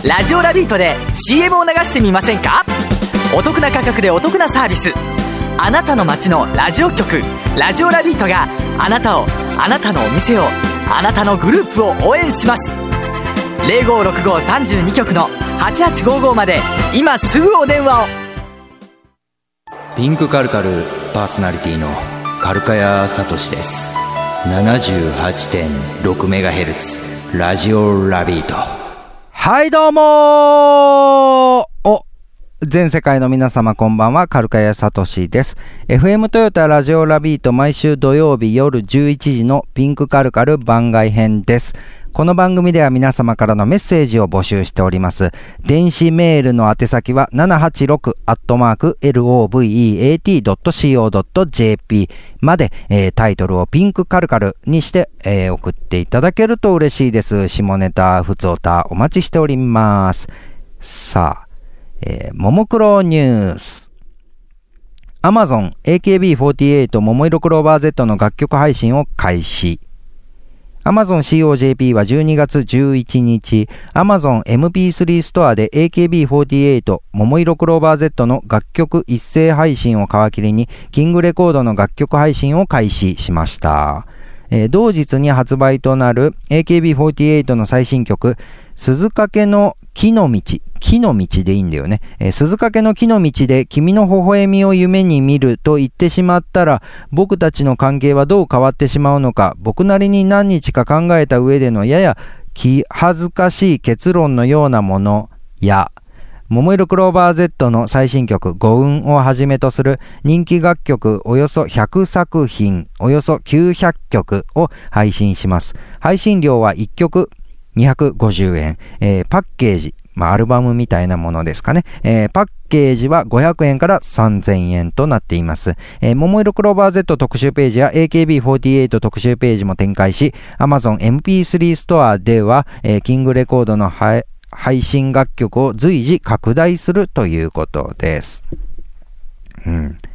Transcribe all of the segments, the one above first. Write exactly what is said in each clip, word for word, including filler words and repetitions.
ラジオラビートで シーエム を流してみませんか？お得な価格でお得なサービス。あなたの街のラジオ局ラジオラビートがあなたを、あなたのお店を、あなたのグループを応援します。 ゼロごろくごさんじゅうに 局のはちはちごーごーまで今すぐお電話を。 ピンクカルカルパーソナリティのカルカヤサトシです。 ななじゅうはちてんろくメガヘルツ ラジオラビート。 はいどうもー。お全世界の皆様こんばんは、カルカヤサトシです。 エフエム トヨタラジオラビート、毎週土曜日夜じゅういちじのピンクカルカル番外編です。この番組では皆様からのメッセージを募集しております。電子メールの宛先は ななはちろく アットマーク ロベート ドット シーオー ドット ジェーピー まで、えー、タイトルをピンクカルカルにして、えー、送っていただけると嬉しいです。下ネタ、ふつおたお待ちしております。さあ、えー、ももクロニュース。Amazon エーケービーフォーティーエイト ももいろクローバー Z の楽曲配信を開始。Amazon シーオージェーピー はじゅうにがつじゅういちにち、Amazon エムピースリー ストアで エーケービーフォーティーエイト ももいろクローバー Z の楽曲一斉配信を皮切りに、キングレコードの楽曲配信を開始しました。えー、同日に発売となる エーケービーフォーティーエイト の最新曲、鈴懸の木の道、木の道でいいんだよね。えー、鈴懸の木の道で君の微笑みを夢に見ると言ってしまったら、僕たちの関係はどう変わってしまうのか、僕なりに何日か考えた上でのやや気恥ずかしい結論のようなものや、ももいろクローバー Z の最新曲五運をはじめとする人気楽曲およそひゃくさくひん、およそきゅうひゃっきょくを配信します。配信料はいっきょくにひゃくごじゅうえん、えー、パッケージ、まあ、アルバムみたいなものですかね、えー、パッケージはごひゃくえんからさんぜんえんとなっています。えー、ももいろクローバー Z 特集ページや エーケービーフォーティーエイト 特集ページも展開し、 Amazon エムピースリー ストアでは、えー、キングレコードの配信楽曲を随時拡大するということです。うん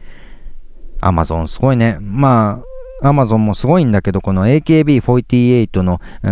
。Amazon すごいね。まあアマゾンもすごいんだけど、この エーケービーフォーティーエイト の、うん、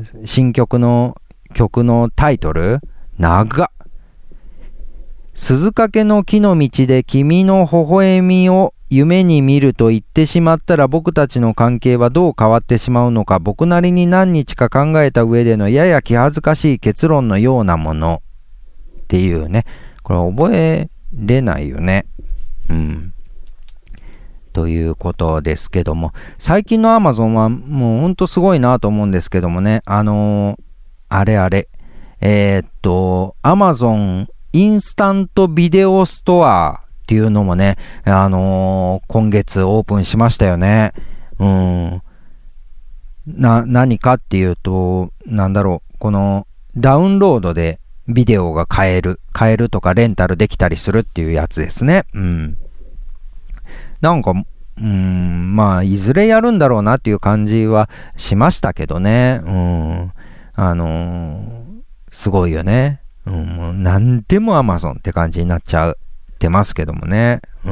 新曲の曲のタイトル、長っ。鈴懸の木の道で君の微笑みを夢に見ると言ってしまったら、僕たちの関係はどう変わってしまうのか、僕なりに何日か考えた上でのやや気恥ずかしい結論のようなものっていうね。これ覚えれないよね。うん。ということですけども、最近の Amazon はもうほんとすごいなと思うんですけどもね、あのー、あれあれ、えー、っと、Amazon インスタントビデオストアっていうのもね、あのー、今月オープンしましたよね。うん。な、何かっていうと、なんだろう、このダウンロードでビデオが買える、買えるとかレンタルできたりするっていうやつですね。うん。なんか、うーん、まあ、いずれやるんだろうなっていう感じはしましたけどね。うん。あのー、すごいよね。うん、もう何でも Amazon って感じになっちゃってますけどもね。うん。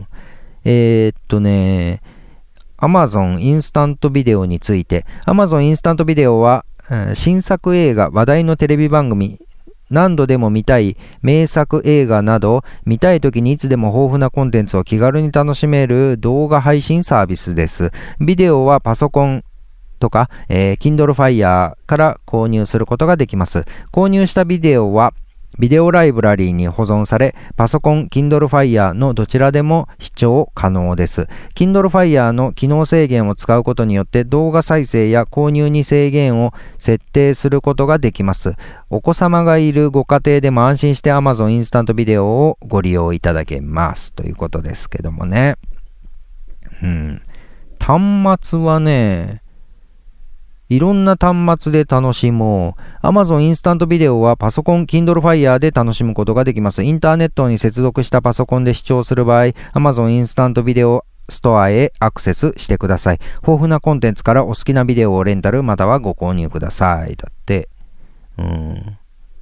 えー、っとね、Amazon インスタントビデオについて、Amazon インスタントビデオは、うん、新作映画、話題のテレビ番組、何度でも見たい名作映画など、見たい時にいつでも豊富なコンテンツを気軽に楽しめる動画配信サービスです。ビデオはパソコンとか、えー、Kindle Fire から購入することができます。購入したビデオはビデオライブラリーに保存され、パソコン、Kindle Fire のどちらでも視聴可能です。Kindle Fire の機能制限を使うことによって動画再生や購入に制限を設定することができます。お子様がいるご家庭でも安心して Amazon インスタントビデオをご利用いただけますということですけどもね。うん。端末はね、いろんな端末で楽しもう。Amazon インスタントビデオはパソコン、Kindle Fire で楽しむことができます。インターネットに接続したパソコンで視聴する場合、Amazon インスタントビデオストアへアクセスしてください。豊富なコンテンツからお好きなビデオをレンタルまたはご購入ください。だって。うーん。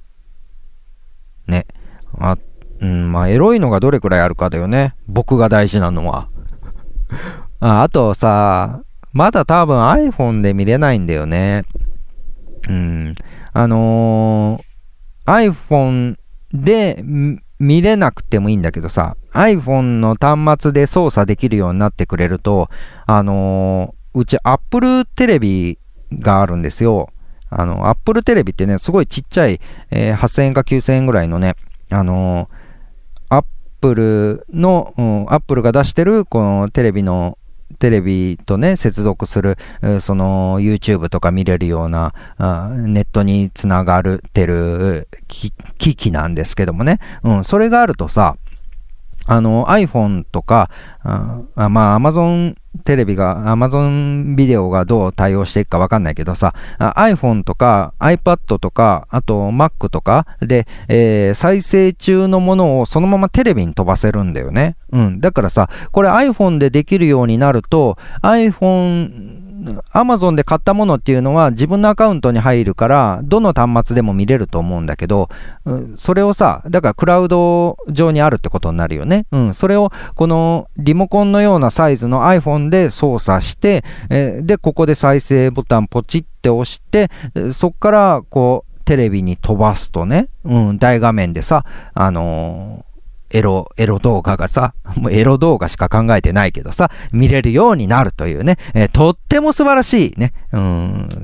ね。あ、うん、まあ、エロいのがどれくらいあるかだよね。僕が大事なのは。あ、あとさ、まだ多分 iPhone で見れないんだよね。うん。あのー、 iPhone で見れなくてもいいんだけどさ、iPhone の端末で操作できるようになってくれると、あのー、うち Apple テレビがあるんですよ。あの、Apple テレビってね、すごいちっちゃい、えー、はっせんえんかきゅうせんえんぐらいのね、あのー、Apple の、うん、Apple が出してる、このテレビの、テレビとね、接続する、その YouTube とか見れるような、ネットにつながってる機器なんですけどもね。うん、それがあるとさ、あの iPhone とか、あまあ Amazon テレビが Amazon ビデオがどう対応していくかわかんないけどさ、iPhone とか iPad とかあと Mac とかで、えー、再生中のものをそのままテレビに飛ばせるんだよね。うん。だからさ、これ iPhone でできるようになると iPhone Amazon で買ったものっていうのは自分のアカウントに入るからどの端末でも見れると思うんだけど、うん、それをさ、だからクラウド上にあるってことになるよね。うん、それをこのリモコンのようなサイズの iPhone で操作して、えー、でここで再生ボタンポチって押して、そっからこうテレビに飛ばすとね、うん、大画面でさ、あのーエロ、エロ動画がさ、もうエロ動画しか考えてないけどさ、見れるようになるというね、えー、とっても素晴らしいね、うん、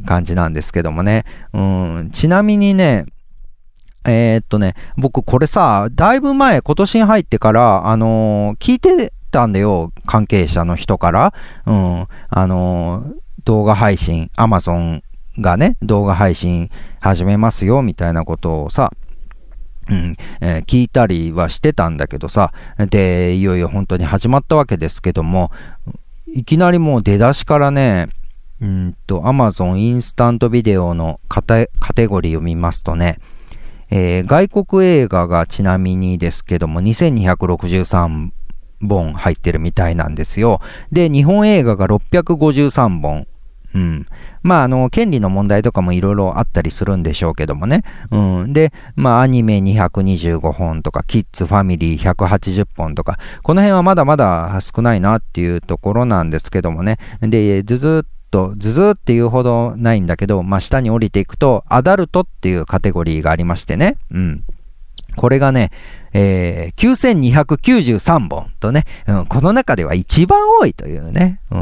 感じなんですけどもね。うん、ちなみにね、えー、っとね、僕これさ、だいぶ前、今年に入ってから、あのー、聞いてたんだよ、関係者の人から。うん、あのー、動画配信、Amazon がね、動画配信始めますよ、みたいなことをさ、うんえー、聞いたりはしてたんだけどさ、で、いよいよ本当に始まったわけですけども、いきなりもう出だしからね、うんと、Amazon インスタントビデオのカテ、カテゴリーを見ますとね、えー、外国映画がちなみにですけども、にせんにひゃくろくじゅうさんぼん入ってるみたいなんですよ。で、日本映画がろっぴゃくごじゅうさんぼん。うん。まあ、あの、権利の問題とかもいろいろあったりするんでしょうけどもね。うん。で、まあ、アニメにひゃくにじゅうごほんとか、キッズファミリーひゃくはちじゅっぽんとか、この辺はまだまだ少ないなっていうところなんですけどもね。で、ずずっと、ずずっていうほどないんだけど、まあ、下に降りていくと、アダルトっていうカテゴリーがありましてね。うん。これがね、えー、きゅうせんにひゃくきゅうじゅうさんぼんとね、うん、この中では一番多いというね。うん。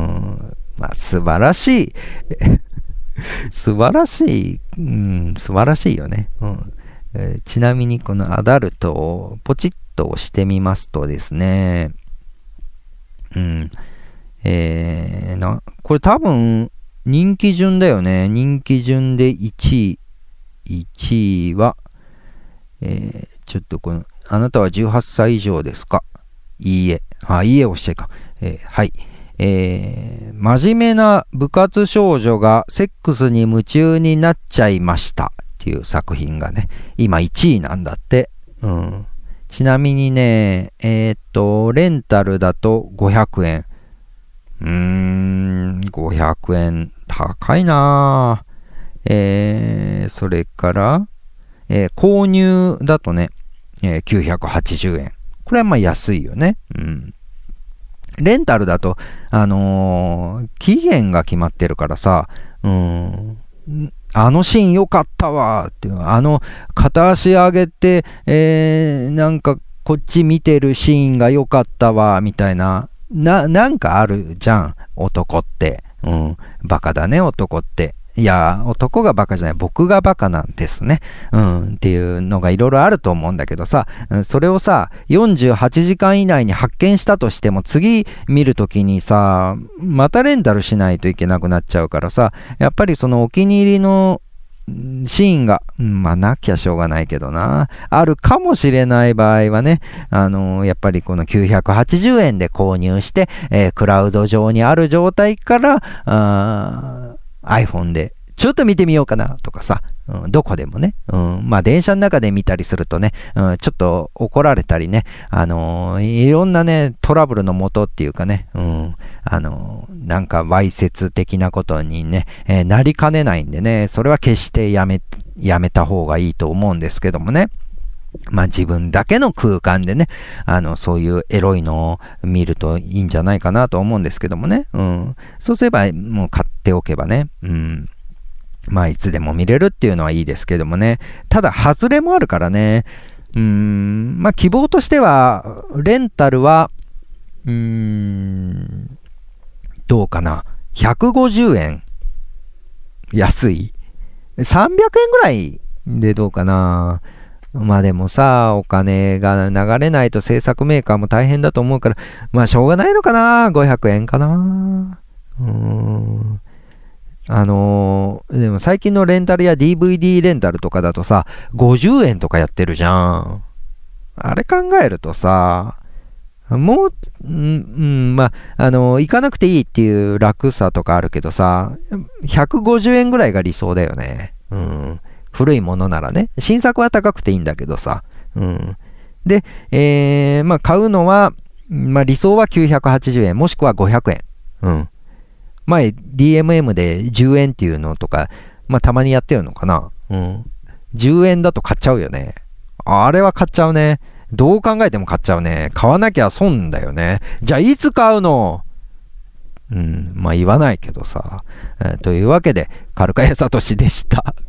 まあ、素晴らしい。素晴らしい、うん、素晴らしいよね。うんえー、ちなみにこのアダルトをポチッと押してみますとですね、うん、えー、な、これ多分人気順だよね。人気順でいちい、いちいは、えー、ちょっとこの、あなたはじゅうはっさい以上ですか？いいえ。あ、いいえ押してか。えー、はい。えー、真面目な部活少女がセックスに夢中になっちゃいましたっていう作品がね、今いちいなんだって。うん。ちなみにね、えー、っと、レンタルだとごひゃくえん。うーん、ごひゃくえん。高いなぁ。えー、それから、えー、購入だとね、えー、きゅうひゃくはちじゅうえん。これはまあ安いよね。うん。レンタルだと、あのー、期限が決まってるからさ、うん、あのシーン良かったわっていう、あの片足上げて、えー、なんかこっち見てるシーンが良かったわみたいな、な、なんかあるじゃん、男って。うん、バカだね、男って。いや、男がバカじゃない、僕がバカなんですね。うん、っていうのがいろいろあると思うんだけどさ、それをさ、よんじゅうはちじかん以内に発見したとしても、次見るときにさ、またレンタルしないといけなくなっちゃうからさ、やっぱりそのお気に入りのシーンが、まあなきゃしょうがないけどな、あるかもしれない場合はね、あのー、やっぱりこのきゅうひゃくはちじゅうえんで購入して、えー、クラウド上にある状態から、あiPhone でちょっと見てみようかなとかさ、うん、どこでもね、うん、まあ電車の中で見たりするとね、うん、ちょっと怒られたりね、あのー、いろんなね、トラブルの元っていうかね、うん、あのー、なんかわいせつ的なことにね、えー、なりかねないんでね、それは決してやめ、やめた方がいいと思うんですけどもね。まあ自分だけの空間でね、あの、そういうエロいのを見るといいんじゃないかなと思うんですけどもね。うん。そうすれば、もう買っておけばね。うん。 まあ、いつでも見れるっていうのはいいですけどもね。ただ、外れもあるからね。うーん、まあ、希望としては、レンタルは、うーん、どうかな。ひゃくごじゅうえん。安い。さんびゃくえんぐらいでどうかな。まあでもさ、お金が流れないと制作メーカーも大変だと思うから、まあしょうがないのかな。ごひゃくえんかな。うーん。あのー、でも最近のレンタルや ディーブイディー レンタルとかだとさ、ごじゅうえんとかやってるじゃん。あれ考えるとさ、もう、うん、うん、まあ、あのー、行かなくていいっていう楽さとかあるけどさ、ひゃくごじゅうえんぐらいが理想だよね。うん。古いものならね。新作は高くていいんだけどさ。うん。で、えー、まあ、買うのは、まあ、理想はきゅうひゃくはちじゅうえん、もしくはごひゃくえん。うん。前 ディーエムエム でじゅうえんっていうのとか、まあたまにやってるのかな。うん。じゅうえんだと買っちゃうよね。あれは買っちゃうね。どう考えても買っちゃうね。買わなきゃ損だよね。じゃあいつ買うの？うん。まあ言わないけどさ。えー、というわけで、カルカヤサトシでした。